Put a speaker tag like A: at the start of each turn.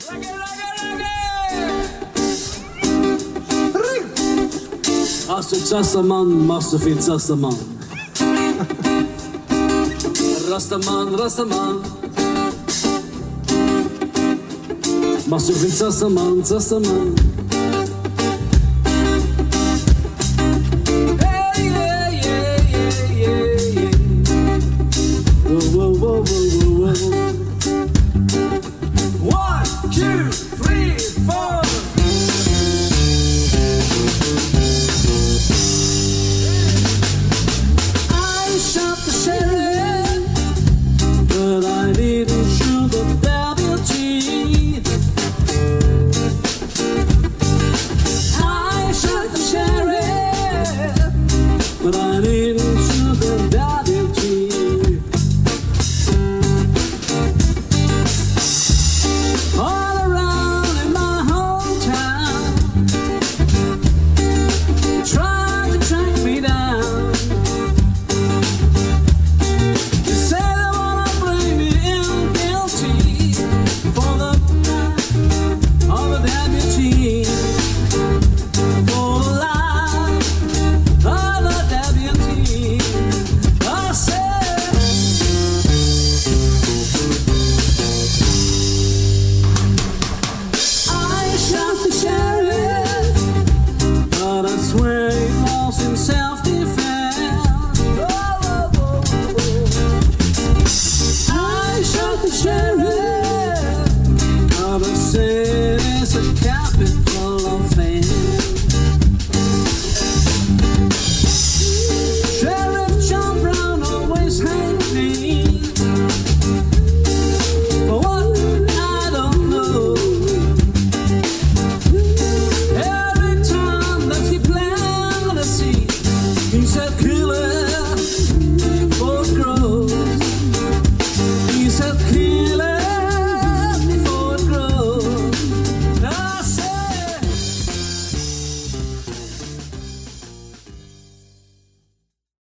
A: Machst du Zastermann, machst du viel Zastermann. Rastermann, Rastermann. Machst du viel Zastermann, Zastermann. Hey, yeah, yeah, yeah, yeah, yeah. Whoa, whoa, whoa, whoa, whoa, whoa. 1, 2, 3, 4. I shot the sheriff, but I didn't shoot the deputy. I shot the sheriff, but I didn't shoot the deputy. All around in my hometown, trying to track me down. You say they wanna blame me guilty for the crime of the deputy, for the life of the deputy. I said, I shot the sheriff, but I swear he lost in self-defense. Oh, oh, oh, oh. I shot the sheriff, but I said it's a cow.